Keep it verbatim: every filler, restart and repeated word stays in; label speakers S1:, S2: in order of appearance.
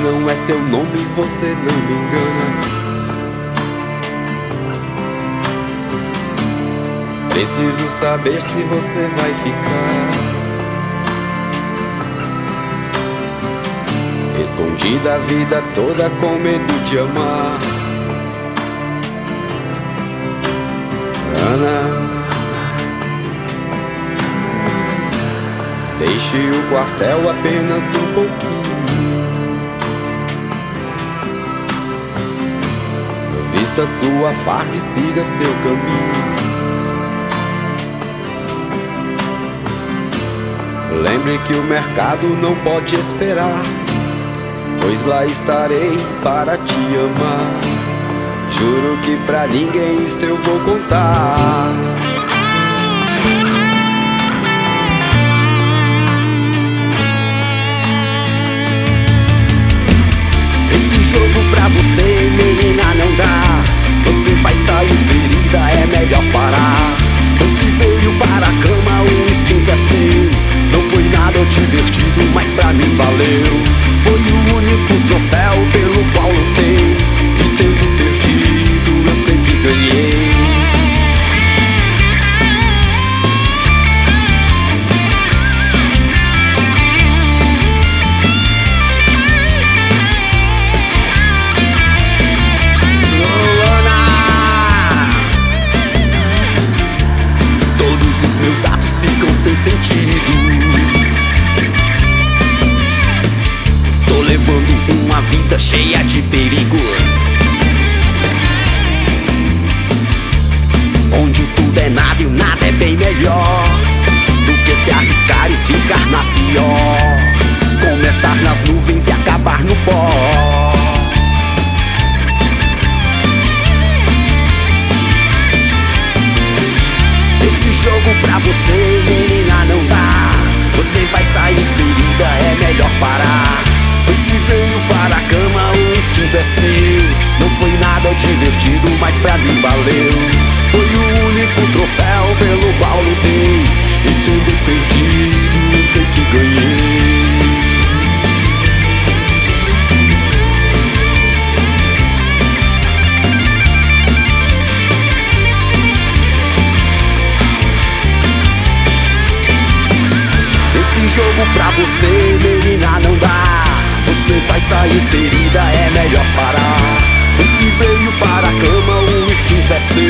S1: não é seu nome, você não me engana. Preciso saber se você vai ficar. Escondida a vida toda com medo de amar. Ana, deixe o quartel apenas um pouquinho. Vista sua farda e siga seu caminho. Lembre que o mercado não pode esperar, pois lá estarei para te amar. Juro que pra ninguém isto eu vou contar. Esse jogo pra você, menina, não dá. Você vai sair ferida, é melhor parar. Você veio para a cama, o instinto é seu. Não foi nada divertido, mas pra mim valeu. Foi o único troféu pelo qual lutei, e tendo perdido, eu sei que ganhei. Todos os meus atos ficam sem sentido. Tô levando uma vida cheia de perigos, onde o tudo é nada e o nada é bem melhor do que se arriscar e ficar na pior. Começar nas nuvens e acabar no pó. Esse jogo pra você, menina, não dá. Você vai sair ferida, é melhor parar. Pois se veio para a cama, o instinto é seu. Não foi nada divertido, mas pra mim valeu. Foi o único troféu pelo qual lutei, e tendo perdido, eu sei que ganhei. Esse jogo pra você, menina, não dá. Você vai sair ferida, é melhor parar. Você veio para a cama, o instinto é seu.